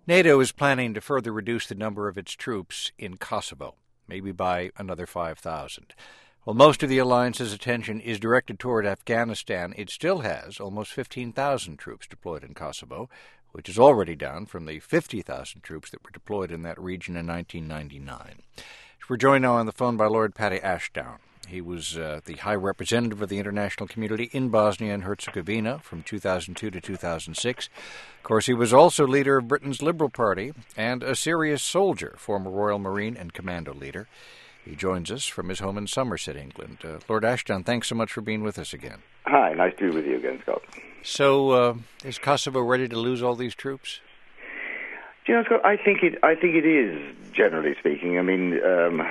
NATO is planning to further reduce the number of its troops in Kosovo, maybe by another 5,000. While most of the alliance's attention is directed toward Afghanistan, it still has almost 15,000 troops deployed in Kosovo, which is already down from the 50,000 troops that were deployed in that region in 1999. We're joined now on the phone by Lord Paddy Ashdown. He was the High Representative of the international community in Bosnia and Herzegovina from 2002 to 2006. Of course, he was also leader of Britain's Liberal Party and a serious soldier, former Royal Marine and Commando leader. He joins us from his home in Somerset, England. Lord Ashdown, thanks so much for being with us again. Hi, nice to be with you again, Scott. So, is Kosovo ready to lose all these troops? Do you know, Scott, I think it is, generally speaking. I mean,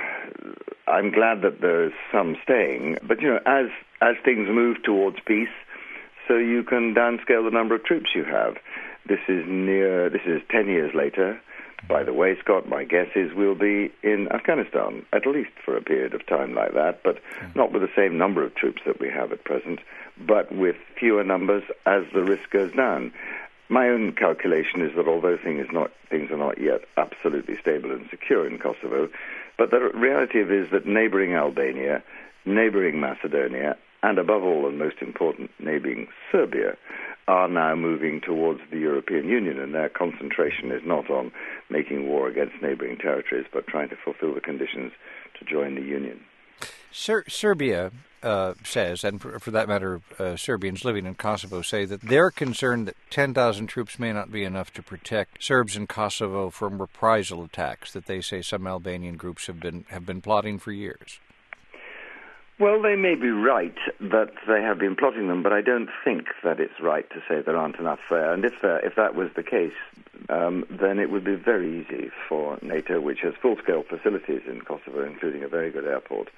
I'm glad that there's some staying, but as things move towards peace, so you can downscale the number of troops you have. This is 10 years later. By the way, Scott, my guess is we'll be in Afghanistan, at least for a period of time like that, but not with the same number of troops that we have at present, but with fewer numbers as the risk goes down. My own calculation is that although things are not yet absolutely stable and secure in Kosovo, but the reality is that neighboring Albania, neighboring Macedonia, and above all and most important, neighboring Serbia, are now moving towards the European Union, and their concentration is not on making war against neighboring territories, but trying to fulfill the conditions to join the Union. Serbia says, and for that matter, Serbians living in Kosovo say that they're concerned that 10,000 troops may not be enough to protect Serbs in Kosovo from reprisal attacks that they say some Albanian groups have been plotting for years. Well, they may be right that they have been plotting them, but I don't think that it's right to say there aren't enough there. And if that was the case, then it would be very easy for NATO, which has full-scale facilities in Kosovo, including a very good airport,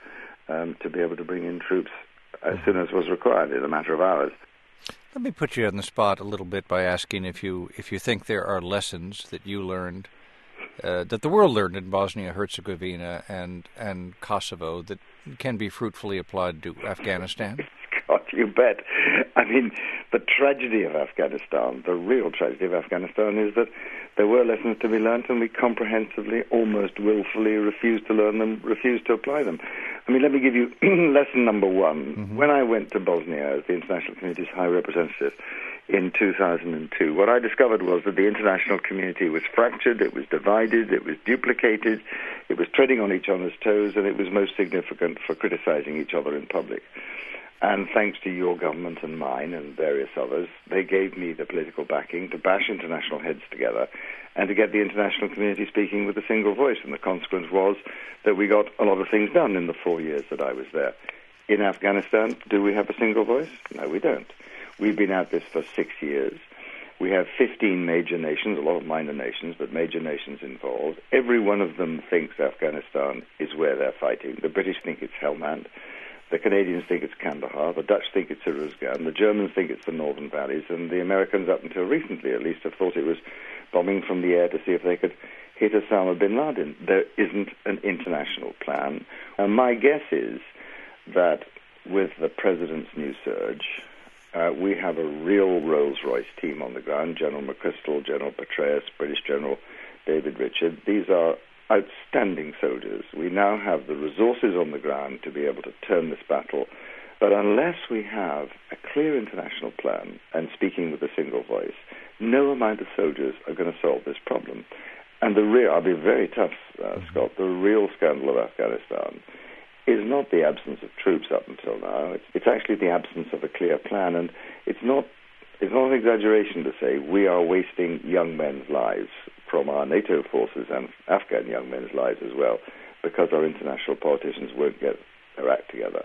to be able to bring in troops as soon as was required in a matter of hours. Let me put you on the spot a little bit by asking if you think there are lessons that you learned, that the world learned in Bosnia-Herzegovina and Kosovo that can be fruitfully applied to Afghanistan? God, you bet. I mean, the tragedy of Afghanistan, the real tragedy of Afghanistan, is that there were lessons to be learned and we comprehensively, almost willfully refused to learn them, refused to apply them. I mean, let me give you lesson number one. Mm-hmm. When I went to Bosnia as the international community's High Representative in 2002, what I discovered was that the international community was fractured, it was divided, it was duplicated, it was treading on each other's toes, and it was most significant for criticizing each other in public. And thanks to your government and mine and various others, they gave me the political backing to bash international heads together and to get the international community speaking with a single voice. And the consequence was that we got a lot of things done in the 4 years that I was there. In Afghanistan, do we have a single voice? No, we don't. We've been at this for 6 years. We have 15 major nations, a lot of minor nations, but major nations involved. Every one of them thinks Afghanistan is where they're fighting. The British think it's Helmand. The Canadians think it's Kandahar, the Dutch think it's Uruzgan, the Germans think it's the Northern Valleys, and the Americans, up until recently at least, have thought it was bombing from the air to see if they could hit Osama bin Laden. There isn't an international plan. And my guess is that with the President's new surge, we have a real Rolls-Royce team on the ground, General McChrystal, General Petraeus, British General David Richard. These are outstanding soldiers. We now have the resources on the ground to be able to turn this battle. But unless we have a clear international plan and speaking with a single voice, no amount of soldiers are going to solve this problem. And I'll be very tough, Scott, the real scandal of Afghanistan is not the absence of troops up until now. It's actually the absence of a clear plan. And it's not an exaggeration to say we are wasting young men's lives from our NATO forces and Afghan young men's lives as well, because our international politicians won't get their act together.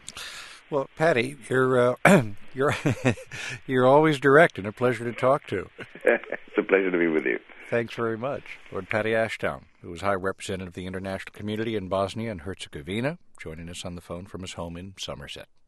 Well, Paddy, you're you're always direct and a pleasure to talk to. It's a pleasure to be with you. Thanks very much. Lord Paddy Ashdown, who was High Representative of the international community in Bosnia and Herzegovina, joining us on the phone from his home in Somerset.